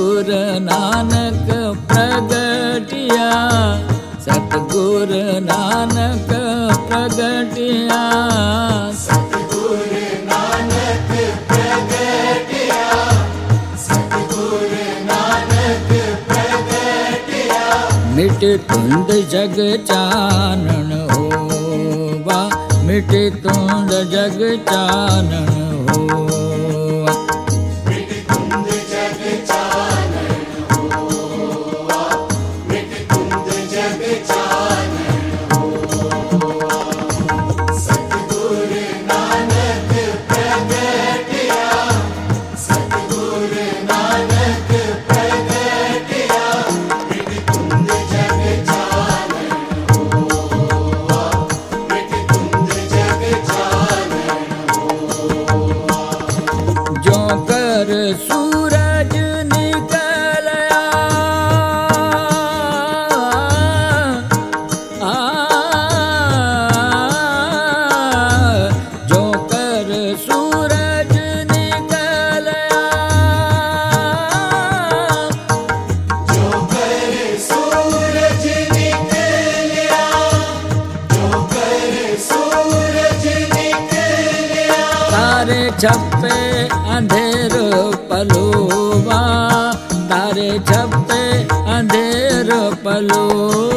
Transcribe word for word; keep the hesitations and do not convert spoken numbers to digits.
सतगुरु नानक प्रगटिया, सतगुरु नानक प्रगटिया, सतगुरु नानक प्रगटिया, सतगुरु नानक प्रगटिया। मिट तुंद जग चानन होवा, मिट तुंद जग चानन होवा, मिट तुंद जग चानन होवा, मिट तुंद जग चानन होवा। सतगुरु नानक प्रगटिया, सतगुरु नानक प्रगटिया, मिट तुंद जग चानन होवा, मिट तुंद जग चानन होवा। जो कर सूरज निकलया, आ, जो कर सूरज निकलया, जो कर सूरज निकलिया, जो कर सूरज निकलिया। तारे छप्पे अंधेर पलोवा, तारे छप्पे अंधेर पलोवा,